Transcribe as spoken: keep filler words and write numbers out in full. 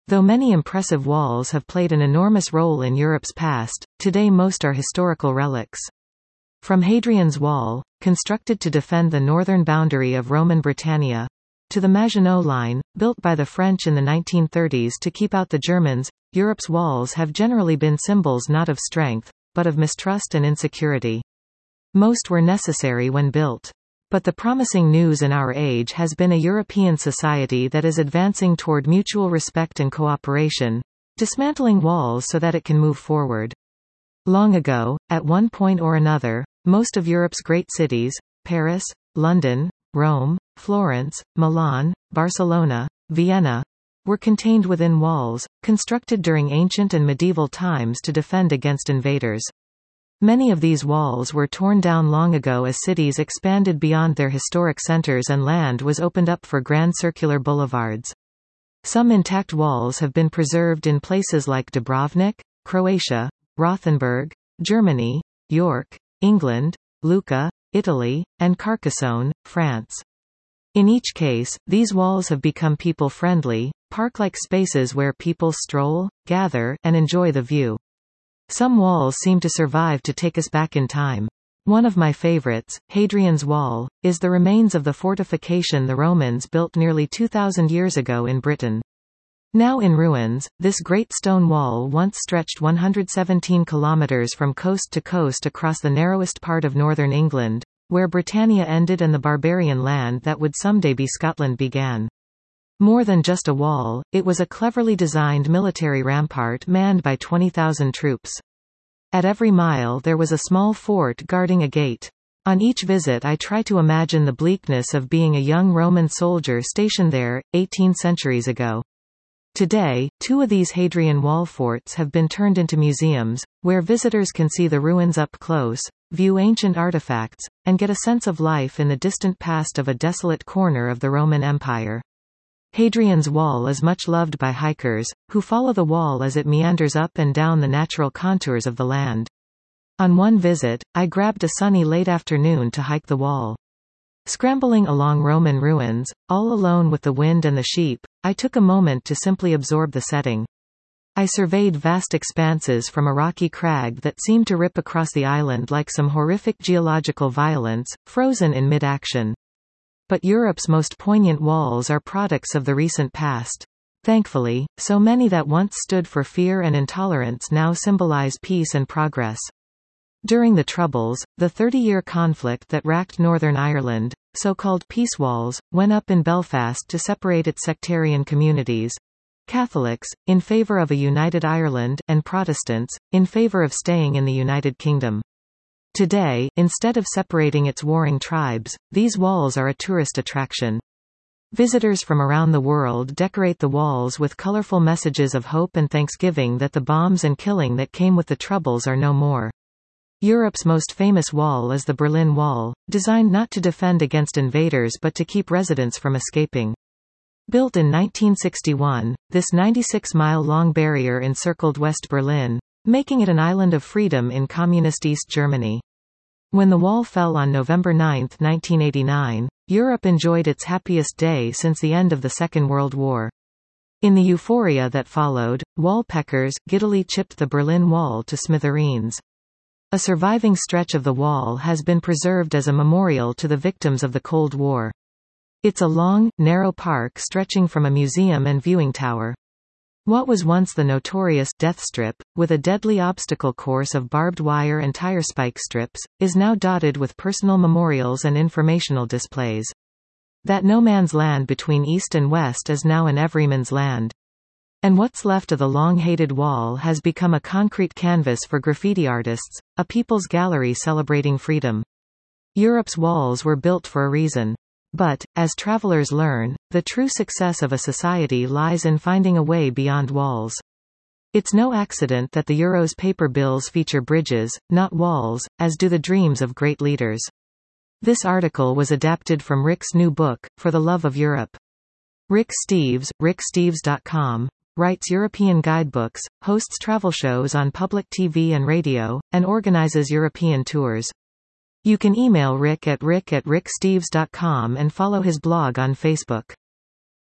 Though many impressive walls have played an enormous role in Europe's past, today most are historical relics. From Hadrian's Wall, constructed to defend the northern boundary of Roman Britannia, to the Maginot Line, built by the French in the nineteen thirties to keep out the Germans, Europe's walls have generally been symbols not of strength, but of mistrust and insecurity. Most were necessary when built. But the promising news in our age has been a European society that is advancing toward mutual respect and cooperation, dismantling walls so that it can move forward. Long ago, at one point or another, most of Europe's great cities, Paris, London, Rome, Florence, Milan, Barcelona, Vienna, were contained within walls, constructed during ancient and medieval times to defend against invaders. Many of these walls were torn down long ago as cities expanded beyond their historic centers and land was opened up for grand circular boulevards. Some intact walls have been preserved in places like Dubrovnik, Croatia, Rothenburg, Germany, York, England, Lucca, Italy, and Carcassonne, France. In each case, these walls have become people-friendly, park-like spaces where people stroll, gather, and enjoy the view. Some walls seem to survive to take us back in time. One of my favorites, Hadrian's Wall, is the remains of the fortification the Romans built nearly two thousand years ago in Britain. Now in ruins, this great stone wall once stretched one hundred seventeen kilometers from coast to coast across the narrowest part of northern England, where Britannia ended and the barbarian land that would someday be Scotland began. More than just a wall, it was a cleverly designed military rampart manned by twenty thousand troops. At every mile there was a small fort guarding a gate. On each visit I try to imagine the bleakness of being a young Roman soldier stationed there, eighteen centuries ago. Today, two of these Hadrian Wall forts have been turned into museums, where visitors can see the ruins up close, view ancient artifacts, and get a sense of life in the distant past of a desolate corner of the Roman Empire. Hadrian's Wall is much loved by hikers, who follow the wall as it meanders up and down the natural contours of the land. On one visit, I grabbed a sunny late afternoon to hike the wall. Scrambling along Roman ruins, all alone with the wind and the sheep, I took a moment to simply absorb the setting. I surveyed vast expanses from a rocky crag that seemed to rip across the island like some horrific geological violence, frozen in mid-action. But Europe's most poignant walls are products of the recent past. Thankfully, so many that once stood for fear and intolerance now symbolize peace and progress. During the Troubles, the thirty-year conflict that racked Northern Ireland, so-called peace walls, went up in Belfast to separate its sectarian communities. Catholics, in favour of a united Ireland, and Protestants, in favour of staying in the United Kingdom. Today, instead of separating its warring tribes, these walls are a tourist attraction. Visitors from around the world decorate the walls with colorful messages of hope and thanksgiving that the bombs and killing that came with the Troubles are no more. Europe's most famous wall is the Berlin Wall, designed not to defend against invaders but to keep residents from escaping. Built in nineteen sixty-one, this ninety-six mile long barrier encircled West Berlin, making it an island of freedom in communist East Germany. When the wall fell on November ninth nineteen eighty-nine, Europe enjoyed its happiest day since the end of the Second World War. In the euphoria that followed, wall peckers giddily chipped the Berlin Wall to smithereens. A surviving stretch of the wall has been preserved as a memorial to the victims of the Cold War. It's a long, narrow park stretching from a museum and viewing tower. What was once the notorious death strip, with a deadly obstacle course of barbed wire and tire spike strips, is now dotted with personal memorials and informational displays. That no man's land between East and West is now an everyman's land. And what's left of the long-hated wall has become a concrete canvas for graffiti artists, a people's gallery celebrating freedom. Europe's walls were built for a reason. But, as travelers learn, the true success of a society lies in finding a way beyond walls. It's no accident that the euro's paper bills feature bridges, not walls, as do the dreams of great leaders. This article was adapted from Rick's new book, For the Love of Europe. Rick Steves, rick steves dot com, writes European guidebooks, hosts travel shows on public T V and radio, and organizes European tours. You can email Rick at rick at rick steves dot com and follow his blog on Facebook.